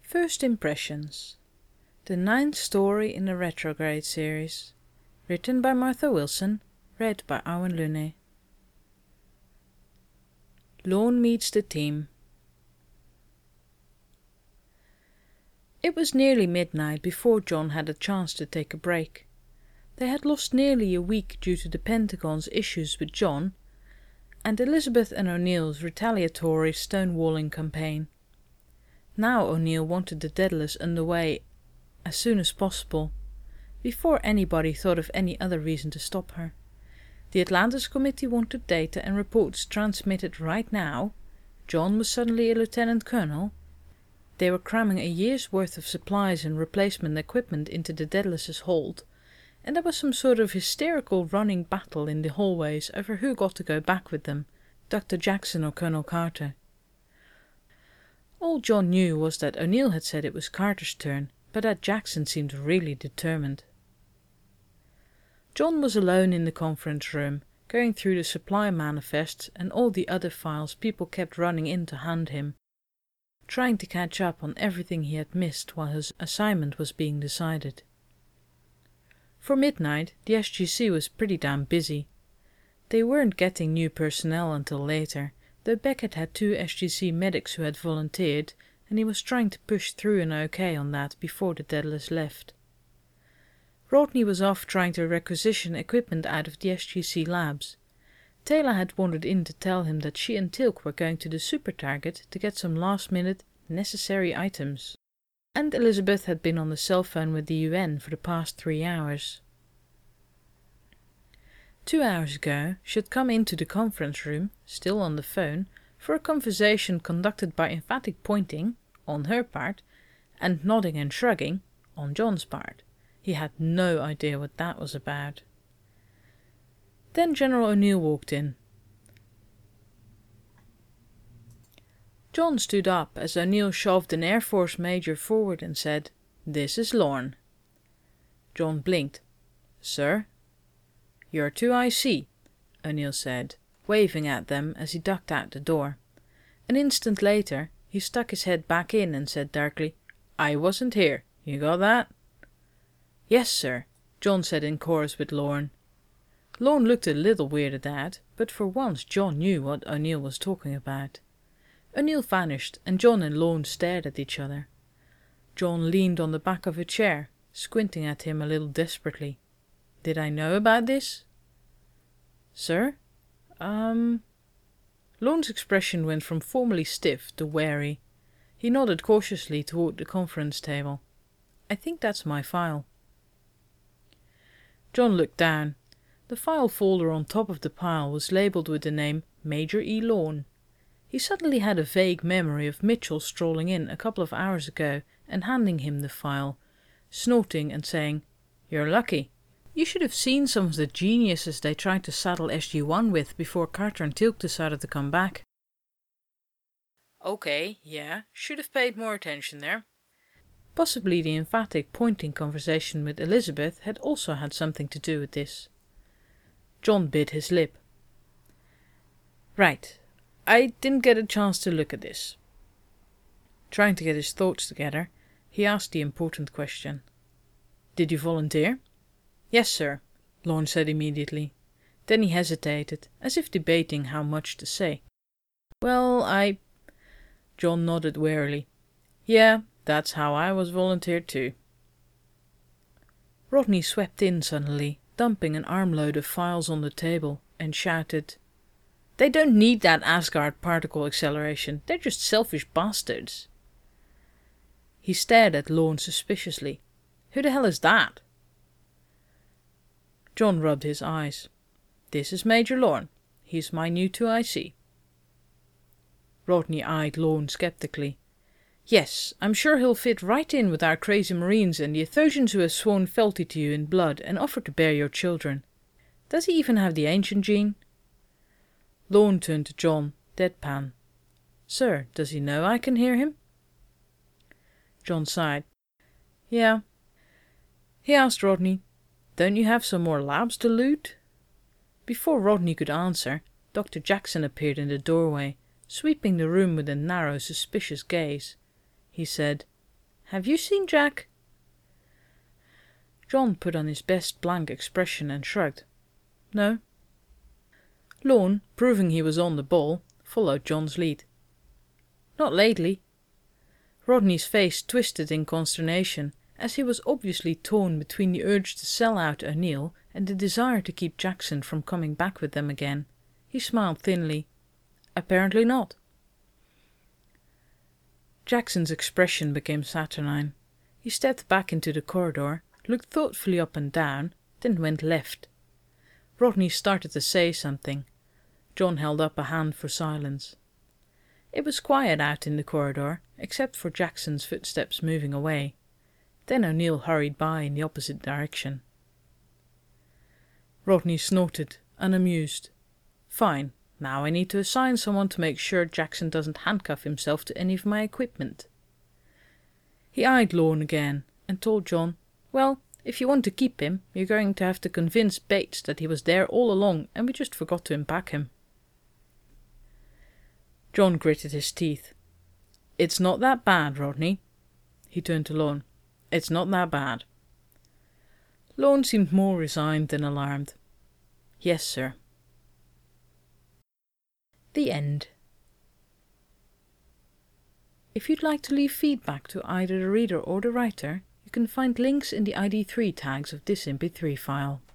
First Impressions, the 9th story in the Retrograde series, written by Martha Wilson, read by Owen Lunne. Lorne meets the team. It was nearly midnight before John had a chance to take a break. They had lost nearly a week due to the Pentagon's issues with John and Elizabeth and O'Neill's retaliatory stonewalling campaign. Now O'Neill wanted the Daedalus underway as soon as possible, before anybody thought of any other reason to stop her. The Atlantis Committee wanted data and reports transmitted right now. John was suddenly a lieutenant colonel. They were cramming a year's worth of supplies and replacement equipment into the Daedalus's hold, and there was some sort of hysterical running battle in the hallways over who got to go back with them, Dr. Jackson or Colonel Carter. All John knew was that O'Neill had said it was Carter's turn, but that Jackson seemed really determined. John was alone in the conference room, going through the supply manifests and all the other files people kept running in to hand him, trying to catch up on everything he had missed while his assignment was being decided. For midnight, the SGC was pretty damn busy. They weren't getting new personnel until later, though Beckett had 2 SGC medics who had volunteered, and he was trying to push through an OK on that before the Daedalus left. Rodney was off trying to requisition equipment out of the SGC labs. Taylor had wandered in to tell him that she and Tilk were going to the super target to get some last-minute, necessary items. And Elizabeth had been on the cell phone with the UN for the past 3 hours. 2 hours ago, she had come into the conference room, still on the phone, for a conversation conducted by emphatic pointing, on her part, and nodding and shrugging, on John's part. He had no idea what that was about. Then General O'Neill walked in. John stood up as O'Neill shoved an Air Force major forward and said, "This is Lorne." John blinked. "Sir?" "You're to IC," O'Neill said, waving at them as he ducked out the door. An instant later, he stuck his head back in and said darkly, "I wasn't here. You got that?" "Yes, sir," John said in chorus with Lorne. Lorne looked a little weird at that, but for once John knew what O'Neill was talking about. O'Neill vanished, and John and Lorne stared at each other. John leaned on the back of a chair, squinting at him a little desperately. "Did I know about this?" "Sir? Lorne's expression went from formally stiff to wary. He nodded cautiously toward the conference table. "I think that's my file." John looked down. The file folder on top of the pile was labeled with the name Major E. Lorne. He suddenly had a vague memory of Mitchell strolling in a couple of hours ago and handing him the file, snorting and saying, "You're lucky. You should have seen some of the geniuses they tried to saddle SG-1 with before Carter and Tilk decided to come back." "Okay, yeah, should have paid more attention there." Possibly the emphatic pointing conversation with Elizabeth had also had something to do with this. John bit his lip. "Right, I didn't get a chance to look at this." Trying to get his thoughts together, he asked the important question. "Did you volunteer?" "Yes, sir," Lorne said immediately. Then he hesitated, as if debating how much to say. "Well, John nodded wearily. "Yeah, that's how I was volunteered too." Rodney swept in suddenly, dumping an armload of files on the table, and shouted, "They don't need that Asgard particle acceleration. They're just selfish bastards." He stared at Lorne suspiciously. "Who the hell is that?" John rubbed his eyes. "This is Major Lorne. He's my new 2IC." Rodney eyed Lorne skeptically. "Yes, I'm sure he'll fit right in with our crazy Marines and the Athosians who have sworn fealty to you in blood and offered to bear your children. Does he even have the ancient gene?" Lorne turned to John, deadpan. "Sir, does he know I can hear him?" John sighed. "Yeah." He asked Rodney, "Don't you have some more labs to loot?" Before Rodney could answer, Dr. Jackson appeared in the doorway, sweeping the room with a narrow, suspicious gaze. He said, Have you seen Jack? John put on his best blank expression and shrugged. No. Lorne, proving he was on the ball, followed John's lead. Not lately. Rodney's face twisted in consternation, as he was obviously torn between the urge to sell out O'Neill and the desire to keep Jackson from coming back with them again. He smiled thinly. Apparently not. Jackson's expression became saturnine. He stepped back into the corridor, looked thoughtfully up and down, then went left. Rodney started to say something. John held up a hand for silence. It was quiet out in the corridor, except for Jackson's footsteps moving away. Then O'Neill hurried by in the opposite direction. Rodney snorted, unamused. Fine, now I need to assign someone to make sure Jackson doesn't handcuff himself to any of my equipment. He eyed Lorne again, and told John, well, if you want to keep him, you're going to have to convince Bates that he was there all along and we just forgot to unpack him. John gritted his teeth. It's not that bad, Rodney. He turned to Lorne. It's not that bad. Lorne seemed more resigned than alarmed. Yes, sir. The end. If you'd like to leave feedback to either the reader or the writer, you can find links in the ID3 tags of this MP3 file.